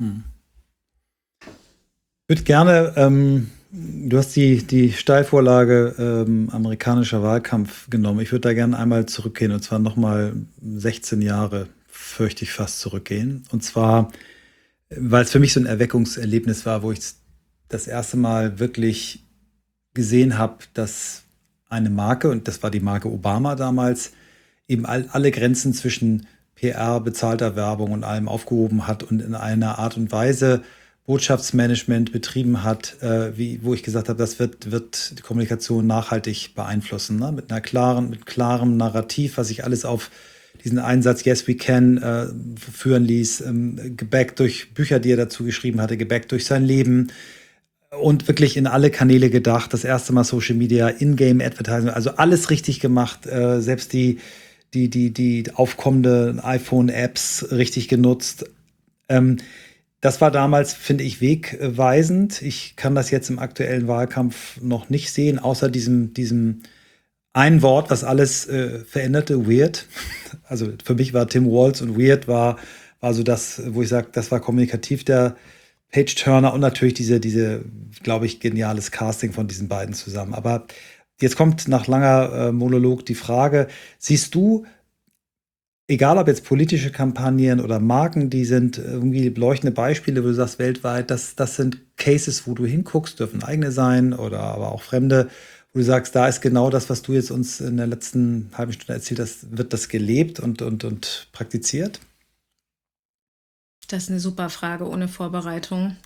Ich würde gerne, du hast die Steilvorlage amerikanischer Wahlkampf genommen. Ich würde da gerne einmal zurückgehen und zwar nochmal 16 Jahre, fürchte ich fast, zurückgehen. Und zwar weil es für mich so ein Erweckungserlebnis war, wo ich das erste Mal wirklich gesehen habe, dass eine Marke, und das war die Marke Obama damals, eben alle Grenzen zwischen PR, bezahlter Werbung und allem aufgehoben hat und in einer Art und Weise Botschaftsmanagement betrieben hat, wo ich gesagt habe, das wird die Kommunikation nachhaltig beeinflussen, ne? Mit klarem Narrativ, was sich alles auf diesen Einsatz Yes We Can führen ließ, gebackt durch Bücher, die er dazu geschrieben hatte, gebackt durch sein Leben und wirklich in alle Kanäle gedacht. Das erste Mal Social Media, In-Game Advertising, also alles richtig gemacht, selbst die aufkommende iPhone-Apps richtig genutzt. Das war damals, finde ich, wegweisend. Ich kann das jetzt im aktuellen Wahlkampf noch nicht sehen, außer diesem ein Wort, was alles veränderte, weird. Also für mich war Tim Walz und weird war so das, wo ich sage, das war kommunikativ der Page-Turner und natürlich diese, glaube ich, geniales Casting von diesen beiden zusammen. Aber jetzt kommt nach langer Monolog die Frage, siehst du, egal ob jetzt politische Kampagnen oder Marken, die sind irgendwie leuchtende Beispiele, wo du sagst, weltweit, das sind Cases, wo du hinguckst, dürfen eigene sein oder aber auch fremde, wo du sagst, da ist genau das, was du jetzt uns in der letzten halben Stunde erzählt hast, wird das gelebt und praktiziert? Das ist eine super Frage ohne Vorbereitung.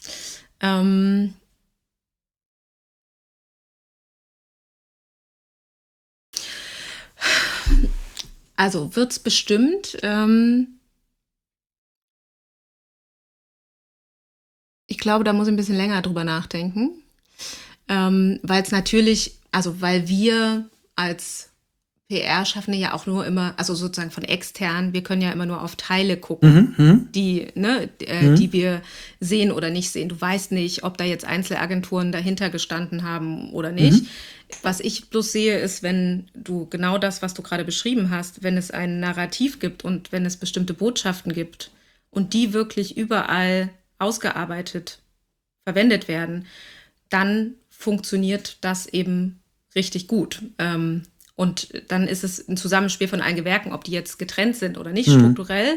Also wird's bestimmt. Ich glaube, da muss ich ein bisschen länger drüber nachdenken, weil es natürlich, also weil wir als PR-Schaffende ja auch nur immer, also sozusagen von extern, wir können ja immer nur auf Teile gucken, die wir sehen oder nicht sehen. Du weißt nicht, ob da jetzt Einzelagenturen dahinter gestanden haben oder nicht. Was ich bloß sehe, ist, wenn du genau das, was du gerade beschrieben hast, wenn es ein Narrativ gibt und wenn es bestimmte Botschaften gibt und die wirklich überall ausgearbeitet verwendet werden, dann funktioniert das eben richtig gut. Und dann ist es ein Zusammenspiel von allen Gewerken, ob die jetzt getrennt sind oder nicht strukturell.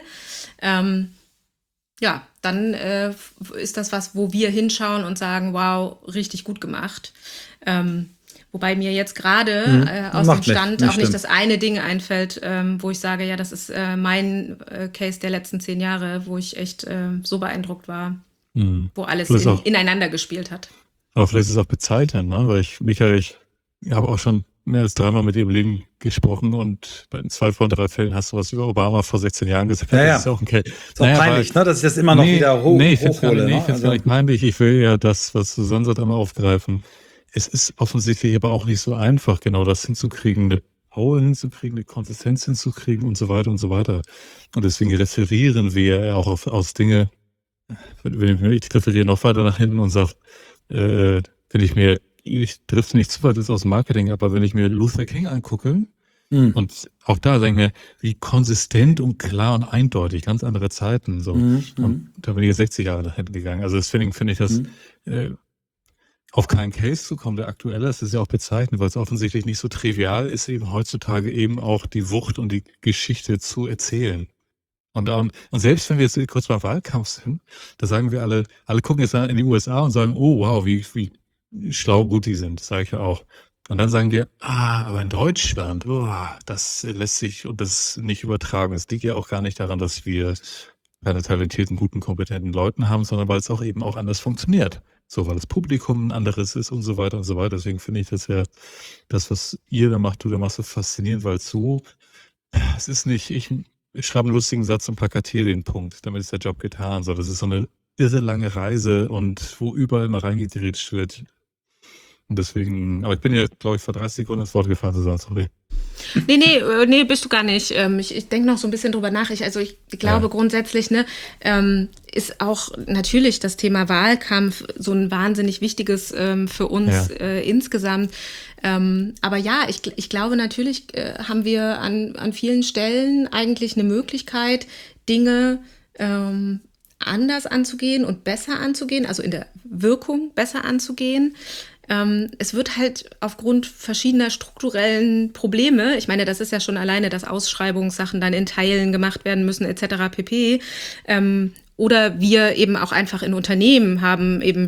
Ja, dann ist das was, wo wir hinschauen und sagen, wow, richtig gut gemacht. Wobei mir jetzt gerade aus dem Stand auch nicht das eine Ding einfällt, wo ich sage, ja, das ist mein Case der letzten 10 Jahre, wo ich echt so beeindruckt war, wo alles ineinander gespielt hat. Aber vielleicht ist es auch bezeichnend, ne? Weil ich habe auch schon mehr als 3-mal mit ihm im Leben gesprochen und bei 2 von 3 Fällen hast du was über Obama vor 16 Jahren gesagt. Ja, das ist auch ein Case. Ist auch peinlich, ne, dass ich das immer noch wieder hochhole. Ich finde es gar nicht peinlich. Ich will ja das, was Susanne sagt, einmal aufgreifen. Es ist offensichtlich aber auch nicht so einfach, genau das hinzukriegen, eine Power hinzukriegen, eine Konsistenz hinzukriegen und so weiter und so weiter. Und deswegen referieren wir ja auch aus Dinge, ich referiere noch weiter nach hinten und sage, ich trifft nicht zu weit, das ist aus Marketing, aber wenn ich mir Luther King angucke, und auch da denke ich mir, wie konsistent und klar und eindeutig, ganz andere Zeiten, so. Und da bin ich jetzt 60 Jahre nach hinten gegangen. Also deswegen finde ich das, auf keinen Case zu kommen, der aktuelle ist, ist ja auch bezeichnend, weil es offensichtlich nicht so trivial ist, eben heutzutage eben auch die Wucht und die Geschichte zu erzählen. Und selbst wenn wir jetzt kurz beim Wahlkampf sind, da sagen wir alle gucken jetzt in die USA und sagen, oh wow, wie schlau gut die sind, sage ich ja auch. Und dann sagen wir, aber in Deutschland, das lässt sich und das nicht übertragen. Es liegt ja auch gar nicht daran, dass wir keine talentierten, guten, kompetenten Leuten haben, sondern weil es auch eben auch anders funktioniert. So, weil das Publikum ein anderes ist und so weiter und so weiter. Deswegen finde ich das ja, das, was ihr da macht, du da machst, so faszinierend, weil es ist nicht, ich schreibe einen lustigen Satz und plakatiere den Punkt, damit ist der Job getan. So, das ist so eine irre lange Reise und wo überall mal reingedreht wird. Und deswegen, aber ich bin ja, glaube ich, vor 30 Sekunden ins Wort gefallen, Susanne, sorry. Nee, bist du gar nicht. Ich denke noch so ein bisschen drüber nach. Ich glaube grundsätzlich, ist auch natürlich das Thema Wahlkampf so ein wahnsinnig wichtiges für uns insgesamt. Aber ja, ich glaube natürlich haben wir an vielen Stellen eigentlich eine Möglichkeit, Dinge anders anzugehen und besser anzugehen, also in der Wirkung besser anzugehen. Es wird halt aufgrund verschiedener strukturellen Probleme, ich meine, das ist ja schon alleine, dass Ausschreibungssachen dann in Teilen gemacht werden müssen etc. pp. Oder wir eben auch einfach in Unternehmen haben eben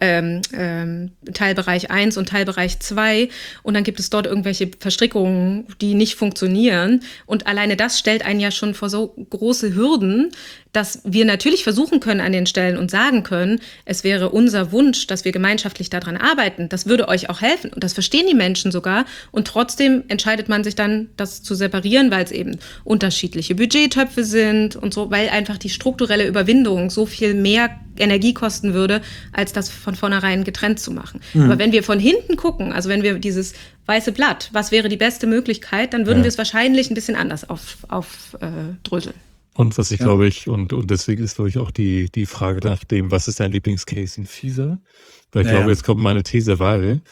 Teilbereich 1 und Teilbereich 2 und dann gibt es dort irgendwelche Verstrickungen, die nicht funktionieren. Und alleine das stellt einen ja schon vor so große Hürden, dass wir natürlich versuchen können an den Stellen und sagen können, es wäre unser Wunsch, dass wir gemeinschaftlich daran arbeiten. Das würde euch auch helfen. Und das verstehen die Menschen sogar. Und trotzdem entscheidet man sich dann, das zu separieren, weil es eben unterschiedliche Budgettöpfe sind und so, weil einfach die strukturelle Überwindung so viel mehr Energie kosten würde, als das von vornherein getrennt zu machen. Aber wenn wir von hinten gucken, also wenn wir dieses weiße Blatt, was wäre die beste Möglichkeit, dann würden wir es wahrscheinlich ein bisschen anders aufdröseln. Und was ich glaube ich, und deswegen ist, glaube ich, auch die Frage nach dem, was ist dein Lieblingscase in FISA? Weil ich glaube, jetzt kommt meine These, weil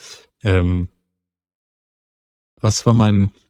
was war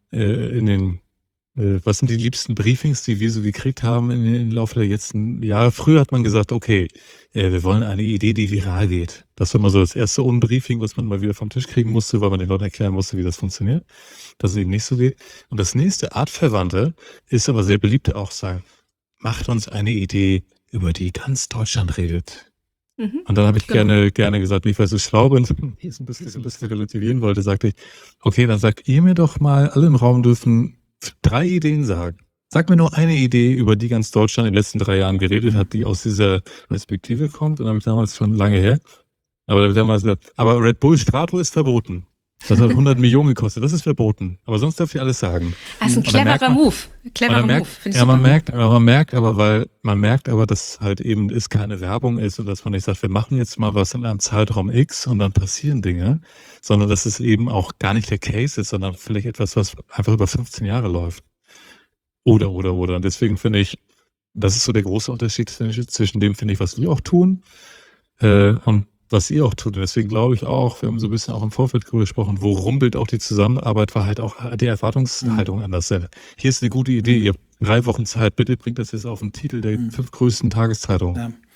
was sind die liebsten Briefings, die wir so gekriegt haben im Laufe der letzten Jahre? Früher hat man gesagt, okay, wir wollen eine Idee, die viral geht. Das war mal so das erste Unbriefing, was man mal wieder vom Tisch kriegen musste, weil man den Leuten erklären musste, wie das funktioniert, dass es eben nicht so geht. Und das nächste Artverwandte ist aber sehr beliebt auch sagen, macht uns eine Idee, über die ganz Deutschland redet. Und dann habe ich gerne gesagt, wie ich so schlau bin, ein bisschen relativieren wollte, sagte ich, okay, dann sagt ihr mir doch mal, alle im Raum dürfen 3 Ideen sagen. Sag mir nur eine Idee, über die ganz Deutschland in den letzten 3 Jahren geredet hat, die aus dieser Perspektive kommt. Und dann habe ich damals schon lange her. Aber Red Bull Strato ist verboten. Das hat 100 Millionen gekostet. Das ist verboten. Aber sonst darf ich alles sagen. Das ist ein cleverer Move. Man merkt aber, dass halt eben es keine Werbung ist und dass man nicht sagt, wir machen jetzt mal was in einem Zeitraum X und dann passieren Dinge, sondern dass es eben auch gar nicht der Case ist, sondern vielleicht etwas, was einfach über 15 Jahre läuft. Oder. Und deswegen finde ich, das ist so der große Unterschied zwischen dem, finde ich, was wir auch tun, und was ihr auch tut. Und deswegen glaube ich auch, wir haben so ein bisschen auch im Vorfeld darüber gesprochen, wo rumpelt auch die Zusammenarbeit, war halt auch die Erwartungshaltung anders. Hier ist eine gute Idee, ihr habt 3 Wochen Zeit, bitte bringt das jetzt auf den Titel der 5 größten Tageszeitungen. Ja.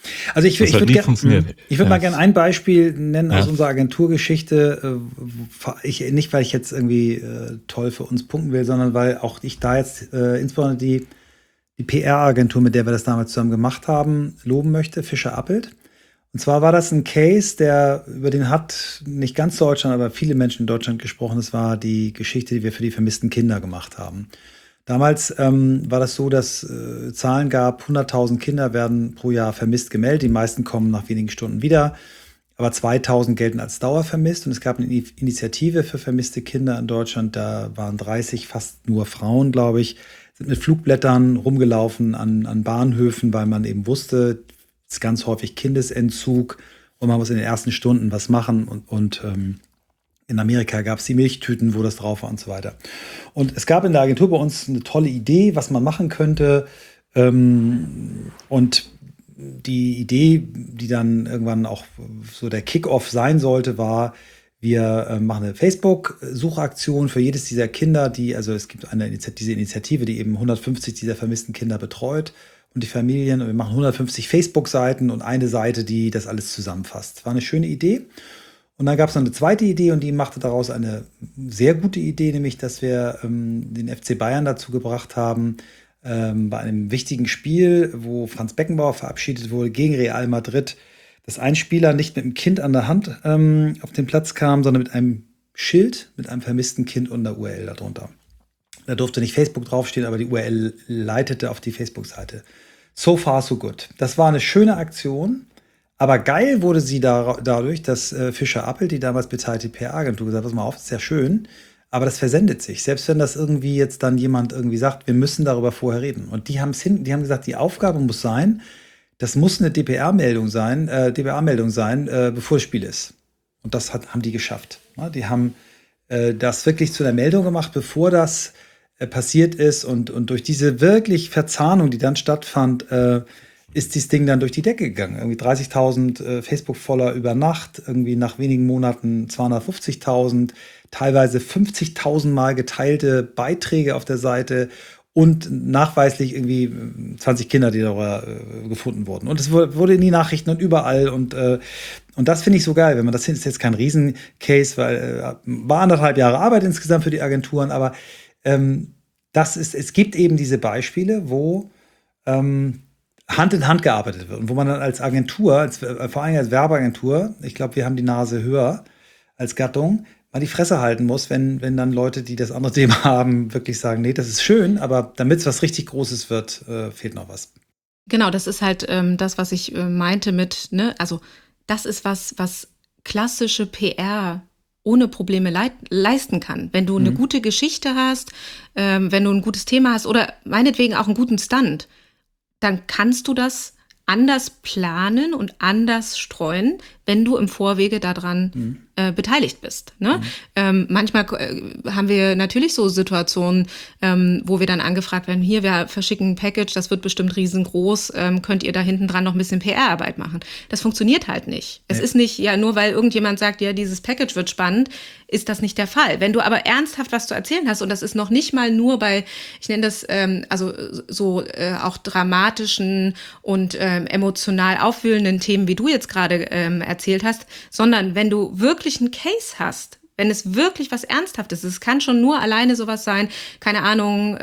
Also ich Das hat würde nie funktioniert. mal gerne ein Beispiel nennen aus Ja. unserer Agenturgeschichte. Nicht, weil ich jetzt irgendwie toll für uns punkten will, sondern weil auch ich da jetzt insbesondere die PR-Agentur, mit der wir das damals zusammen gemacht haben, loben möchte, Fischer Appelt. Und zwar war das ein Case, über den hat nicht ganz Deutschland, aber viele Menschen in Deutschland gesprochen. Das war die Geschichte, die wir für die vermissten Kinder gemacht haben. Damals war das so, dass Zahlen gab, 100.000 Kinder werden pro Jahr vermisst gemeldet. Die meisten kommen nach wenigen Stunden wieder. Aber 2.000 gelten als dauervermisst. Und es gab eine Initiative für vermisste Kinder in Deutschland. Da waren 30, fast nur Frauen, glaube ich, sind mit Flugblättern rumgelaufen an Bahnhöfen, weil man eben wusste, es ist ganz häufig Kindesentzug und man muss in den ersten Stunden was machen. Und in Amerika gab es die Milchtüten, wo das drauf war und so weiter. Und es gab in der Agentur bei uns eine tolle Idee, was man machen könnte. Und die Idee, die dann irgendwann auch so der Kick-Off sein sollte, war, wir machen eine Facebook-Suchaktion für jedes dieser Kinder, es gibt diese Initiative, die eben 150 dieser vermissten Kinder betreut und die Familien. Und wir machen 150 Facebook-Seiten und eine Seite, die das alles zusammenfasst. War eine schöne Idee. Und dann gab es noch eine zweite Idee und die machte daraus eine sehr gute Idee, nämlich, dass wir den FC Bayern dazu gebracht haben, bei einem wichtigen Spiel, wo Franz Beckenbauer verabschiedet wurde gegen Real Madrid, dass ein Spieler nicht mit einem Kind an der Hand auf den Platz kam, sondern mit einem Schild, mit einem vermissten Kind und einer URL darunter. Da durfte nicht Facebook draufstehen, aber die URL leitete auf die Facebook-Seite. So far, so good. Das war eine schöne Aktion. Aber geil wurde sie dadurch, dass Fischer Appelt, die damals beteiligte PR-Agentur, gesagt hat, pass mal auf, das ist ja schön, aber das versendet sich. Selbst wenn das irgendwie jetzt dann jemand irgendwie sagt, wir müssen darüber vorher reden. Und die haben gesagt, die Aufgabe muss sein, das muss eine DPA-Meldung sein, bevor das Spiel ist. Und das haben die geschafft. Die haben das wirklich zu einer Meldung gemacht, bevor das passiert ist. Und durch diese wirklich Verzahnung, die dann stattfand, ist dieses Ding dann durch die Decke gegangen. Irgendwie 30.000 Facebook-Follower über Nacht, irgendwie nach wenigen Monaten 250.000, teilweise 50.000 Mal geteilte Beiträge auf der Seite und nachweislich irgendwie 20 Kinder, die darüber gefunden wurden. Und es wurde in die Nachrichten und überall. Und das finde ich so geil, wenn man das ist jetzt kein Riesencase, weil war 1,5 Jahre Arbeit insgesamt für die Agenturen, aber es gibt eben diese Beispiele, wo Hand in Hand gearbeitet wird und wo man dann als Agentur, vor allem als Werbeagentur, ich glaube, wir haben die Nase höher als Gattung, mal die Fresse halten muss, wenn dann Leute, die das andere Thema haben, wirklich sagen, nee, das ist schön, aber damit es was richtig Großes wird, fehlt noch was. Genau, das ist halt das, was ich meinte mit, ne, also das ist was klassische PR ohne Probleme leisten kann. Wenn du eine gute Geschichte hast, wenn du ein gutes Thema hast oder meinetwegen auch einen guten Stunt, dann kannst du das anders planen und anders streuen, wenn du im Vorwege daran beteiligt bist. Ne? Manchmal haben wir natürlich so Situationen, wo wir dann angefragt werden, hier, wir verschicken ein Package, das wird bestimmt riesengroß, könnt ihr da hinten dran noch ein bisschen PR-Arbeit machen. Das funktioniert halt nicht. Es ist nicht, ja, nur weil irgendjemand sagt, ja, dieses Package wird spannend, ist das nicht der Fall. Wenn du aber ernsthaft was zu erzählen hast, und das ist noch nicht mal nur bei, ich nenne das auch dramatischen und emotional aufwühlenden Themen, wie du jetzt gerade erzählt hast, sondern wenn du wirklich einen Case hast, wenn es wirklich was Ernsthaftes ist, es kann schon nur alleine sowas sein, keine Ahnung,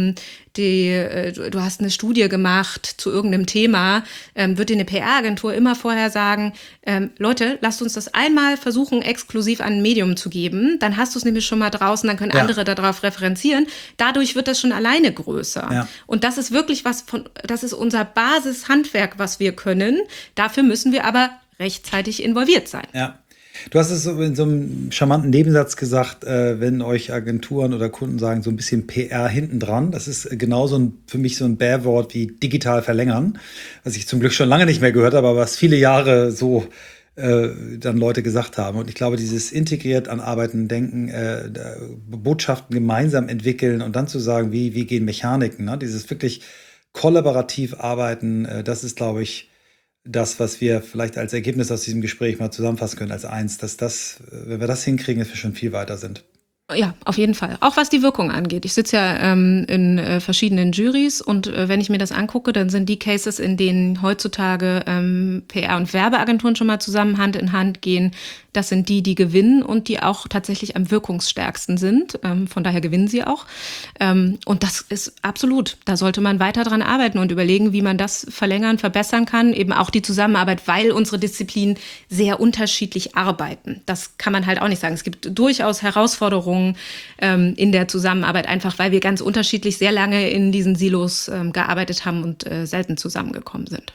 du hast eine Studie gemacht zu irgendeinem Thema, wird dir eine PR-Agentur immer vorher sagen, Leute, lasst uns das einmal versuchen, exklusiv an ein Medium zu geben, dann hast du es nämlich schon mal draußen, dann können andere darauf referenzieren, dadurch wird das schon alleine größer. Ja. Und das ist wirklich das ist unser Basishandwerk, was wir können, dafür müssen wir aber rechtzeitig involviert sein. Ja. Du hast es so in so einem charmanten Nebensatz gesagt, wenn euch Agenturen oder Kunden sagen, so ein bisschen PR hinten dran. Das ist genauso für mich so ein Bärwort wie digital verlängern, was ich zum Glück schon lange nicht mehr gehört habe, aber was viele Jahre so dann Leute gesagt haben. Und ich glaube, dieses integriert an Arbeiten, Denken, Botschaften gemeinsam entwickeln und dann zu sagen, wie gehen Mechaniken, ne? Dieses wirklich kollaborativ arbeiten, das ist, glaube ich, das, was wir vielleicht als Ergebnis aus diesem Gespräch mal zusammenfassen können als eins, dass wenn wir das hinkriegen, dass wir schon viel weiter sind. Ja, auf jeden Fall. Auch was die Wirkung angeht. Ich sitze ja in verschiedenen Juries und wenn ich mir das angucke, dann sind die Cases, in denen heutzutage PR- und Werbeagenturen schon mal zusammen Hand in Hand gehen, das sind die gewinnen und die auch tatsächlich am wirkungsstärksten sind. Von daher gewinnen sie auch. Und das ist absolut. Da sollte man weiter dran arbeiten und überlegen, wie man das verlängern, verbessern kann. Eben auch die Zusammenarbeit, weil unsere Disziplinen sehr unterschiedlich arbeiten. Das kann man halt auch nicht sagen. Es gibt durchaus Herausforderungen in der Zusammenarbeit, einfach weil wir ganz unterschiedlich sehr lange in diesen Silos gearbeitet haben und selten zusammengekommen sind.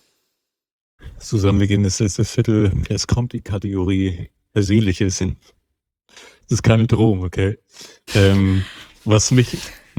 Susanne, wir gehen das letzte Viertel. Es kommt die Kategorie Persönliches hin. Das ist keine Drohung, okay? Was mich...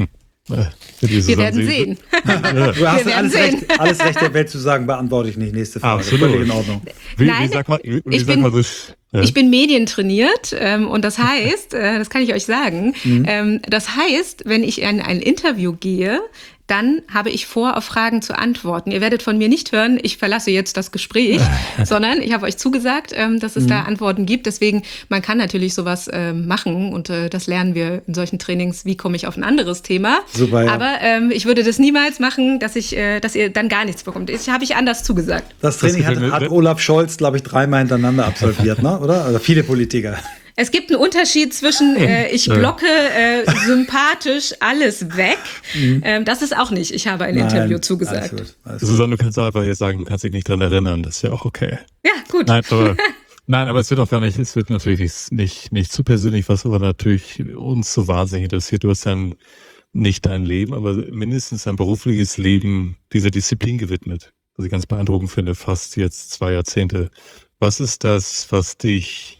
Wir werden sehen. Du hast werden alles Recht der Welt zu sagen, beantworte ich nicht. Nächste Frage. Absolut. Völlig in Ordnung. Wie sag mal so... Ich bin medientrainiert und das heißt, das kann ich euch sagen, das heißt, wenn ich in ein Interview gehe, dann habe ich vor, auf Fragen zu antworten. Ihr werdet von mir nicht hören, ich verlasse jetzt das Gespräch, sondern ich habe euch zugesagt, dass es da Antworten gibt. Deswegen, man kann natürlich sowas machen und das lernen wir in solchen Trainings, wie komme ich auf ein anderes Thema. Super, ja. Aber ich würde das niemals machen, dass ihr dann gar nichts bekommt. Das habe ich anders zugesagt. Das Training hat Olaf Scholz, glaube ich, 3-mal hintereinander absolviert, ne? Oder? Also viele Politiker. Es gibt einen Unterschied zwischen ich blocke sympathisch alles weg. Das ist auch nicht. Ich habe ein Interview zugesagt. Alles gut. Susanne, du kannst einfach jetzt sagen, du kannst dich nicht dran erinnern. Das ist ja auch okay. Ja, gut. Nein, aber es wird natürlich nicht zu persönlich, was aber natürlich uns so wahnsinnig interessiert. Du hast dann nicht dein Leben, aber mindestens ein berufliches Leben dieser Disziplin gewidmet. Was ich ganz beeindruckend finde, fast jetzt 2 Jahrzehnte. Was ist das, was dich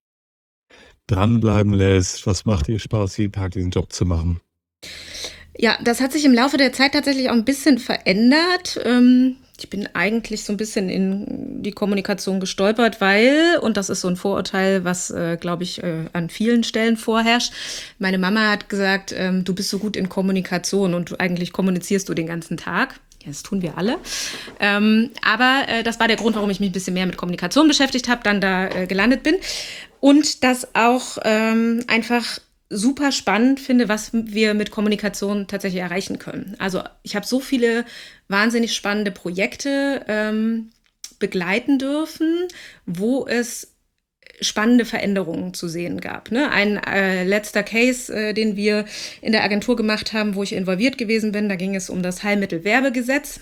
dranbleiben lässt? Was macht dir Spaß, jeden Tag diesen Job zu machen? Ja, das hat sich im Laufe der Zeit tatsächlich auch ein bisschen verändert. Ich bin eigentlich so ein bisschen in die Kommunikation gestolpert, weil, und das ist so ein Vorurteil, was, glaube ich, an vielen Stellen vorherrscht, meine Mama hat gesagt, du bist so gut in Kommunikation und eigentlich kommunizierst du den ganzen Tag. Ja, das tun wir alle. Aber das war der Grund, warum ich mich ein bisschen mehr mit Kommunikation beschäftigt habe, dann da gelandet bin. Und das auch einfach super spannend finde, was wir mit Kommunikation tatsächlich erreichen können. Also ich habe so viele wahnsinnig spannende Projekte begleiten dürfen, wo es spannende Veränderungen zu sehen gab. Ne? Ein letzter Case, den wir in der Agentur gemacht haben, wo ich involviert gewesen bin, da ging es um das Heilmittelwerbegesetz.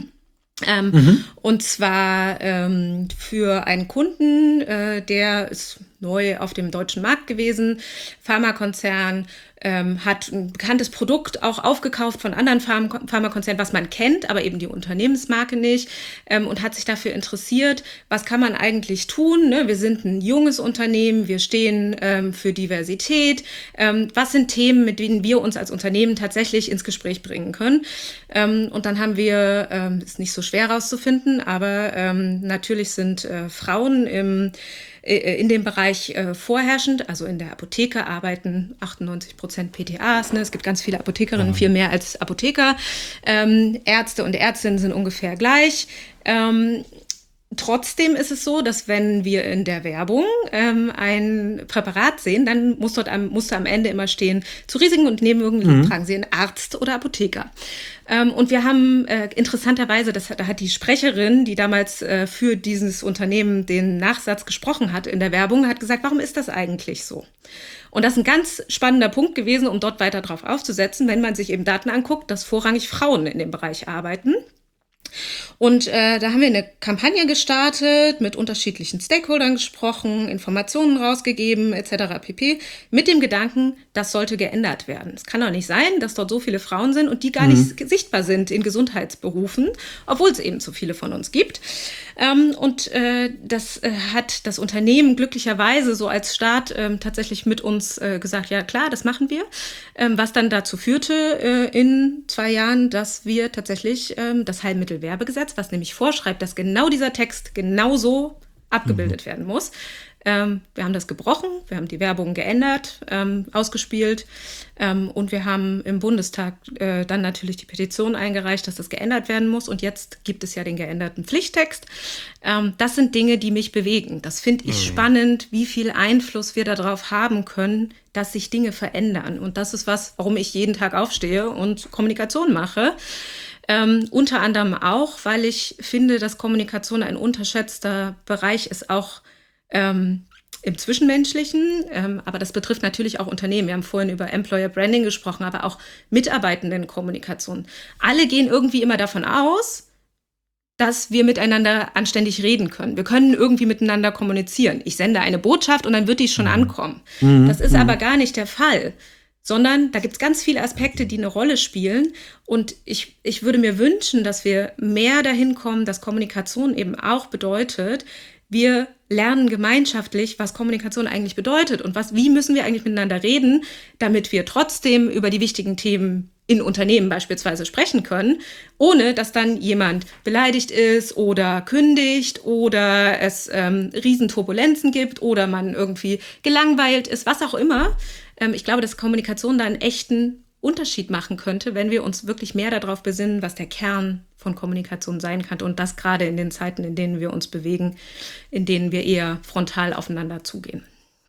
Und zwar für einen Kunden, der ist neu auf dem deutschen Markt gewesen, Pharmakonzern, hat ein bekanntes Produkt auch aufgekauft von anderen Pharmakonzernen, was man kennt, aber eben die Unternehmensmarke nicht, und hat sich dafür interessiert, was kann man eigentlich tun, ne? Wir sind ein junges Unternehmen, wir stehen für Diversität, was sind Themen, mit denen wir uns als Unternehmen tatsächlich ins Gespräch bringen können, und dann haben wir, ist nicht so schwer rauszufinden, aber natürlich sind Frauen in dem Bereich vorherrschend, also in der Apotheke arbeiten 98% PTAs, ne? Es gibt ganz viele Apothekerinnen, viel mehr als Apotheker. Ärzte und Ärztinnen sind ungefähr gleich. Trotzdem ist es so, dass wenn wir in der Werbung ein Präparat sehen, dann musste am Ende immer stehen, zu Risiken und Nebenwirkungen tragen Sie einen Arzt oder Apotheker. Und wir haben interessanterweise, da hat die Sprecherin, die damals für dieses Unternehmen den Nachsatz gesprochen hat in der Werbung, hat gesagt, warum ist das eigentlich so? Und das ist ein ganz spannender Punkt gewesen, um dort weiter drauf aufzusetzen, wenn man sich eben Daten anguckt, dass vorrangig Frauen in dem Bereich arbeiten. Und da haben wir eine Kampagne gestartet, mit unterschiedlichen Stakeholdern gesprochen, Informationen rausgegeben etc. pp. Mit dem Gedanken, das sollte geändert werden. Es kann doch nicht sein, dass dort so viele Frauen sind und die gar nicht sichtbar sind in Gesundheitsberufen, obwohl es eben so viele von uns gibt. Das hat das Unternehmen glücklicherweise so als Start tatsächlich mit uns gesagt, ja klar, das machen wir. Was dann dazu führte in 2 Jahren, dass wir tatsächlich das Heilmittelwerbegesetz, was nämlich vorschreibt, dass genau dieser Text genauso abgebildet werden muss. Wir haben das gebrochen, wir haben die Werbung geändert, ausgespielt und wir haben im Bundestag dann natürlich die Petition eingereicht, dass das geändert werden muss. Und jetzt gibt es ja den geänderten Pflichttext. Das sind Dinge, die mich bewegen. Das finde ich spannend, wie viel Einfluss wir darauf haben können, dass sich Dinge verändern. Und das ist was, warum ich jeden Tag aufstehe und Kommunikation mache. Unter anderem auch, weil ich finde, dass Kommunikation ein unterschätzter Bereich ist, auch im Zwischenmenschlichen, aber das betrifft natürlich auch Unternehmen. Wir haben vorhin über Employer Branding gesprochen, aber auch Mitarbeitendenkommunikation. Alle gehen irgendwie immer davon aus, dass wir miteinander anständig reden können. Wir können irgendwie miteinander kommunizieren. Ich sende eine Botschaft und dann wird die schon ankommen. Das ist aber gar nicht der Fall, sondern da gibt es ganz viele Aspekte, die eine Rolle spielen. Und ich würde mir wünschen, dass wir mehr dahin kommen, dass Kommunikation eben auch bedeutet, wir lernen gemeinschaftlich, was Kommunikation eigentlich bedeutet und wie müssen wir eigentlich miteinander reden, damit wir trotzdem über die wichtigen Themen in Unternehmen beispielsweise sprechen können, ohne dass dann jemand beleidigt ist oder kündigt oder es Riesenturbulenzen gibt oder man irgendwie gelangweilt ist, was auch immer. Ich glaube, dass Kommunikation da einen echten Unterschied machen könnte, wenn wir uns wirklich mehr darauf besinnen, was der Kern von Kommunikation sein kann. Und das gerade in den Zeiten, in denen wir uns bewegen, in denen wir eher frontal aufeinander zugehen.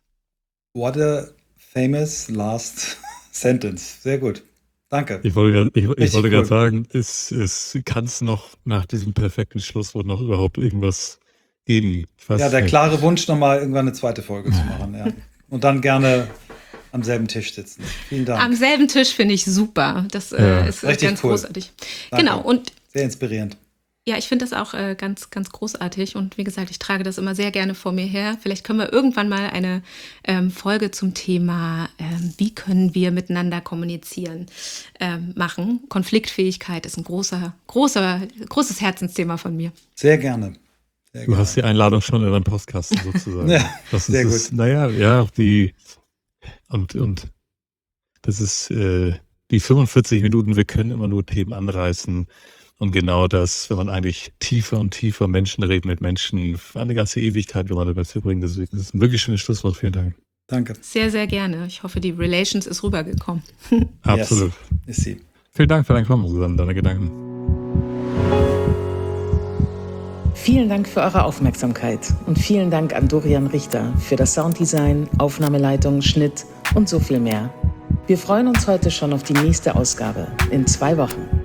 What a famous last sentence. Sehr gut. Danke. Ich wollte Richtig gerade cool. sagen, es kann es noch nach diesem perfekten Schlusswort noch überhaupt irgendwas geben. Ich weiß Ja, der nicht. klare Wunsch, nochmal irgendwann eine zweite Folge zu machen. Ja. Und dann gerne am selben Tisch sitzen. Vielen Dank. Am selben Tisch finde ich super. Das Ja. ist Richtig ganz cool. großartig. Danke. Genau, und Sehr inspirierend. ja, ich finde das auch ganz, ganz großartig. Und wie gesagt, ich trage das immer sehr gerne vor mir her. Vielleicht können wir irgendwann mal eine Folge zum Thema, wie können wir miteinander kommunizieren, machen. Konfliktfähigkeit ist ein großes Herzensthema von mir. Sehr gerne. Sehr Du gerne. hast die Einladung schon in deinem Postkasten sozusagen. Ja, Das sehr ist, gut. naja, ja, und das ist die 45 Minuten, wir können immer nur Themen anreißen. Und genau das, wenn man eigentlich tiefer und tiefer Menschen redet mit Menschen, eine ganze Ewigkeit, wenn man das verbringt. Deswegen ist es ein wirklich schönes Schlusswort. Vielen Dank. Danke. Sehr, sehr gerne. Ich hoffe, die Relations ist rübergekommen. Absolut. Yes, ist sie. Vielen Dank für dein Kommen, Susanne, deine Gedanken. Vielen Dank für eure Aufmerksamkeit und vielen Dank an Dorian Richter für das Sounddesign, Aufnahmeleitung, Schnitt und so viel mehr. Wir freuen uns heute schon auf die nächste Ausgabe in 2 Wochen.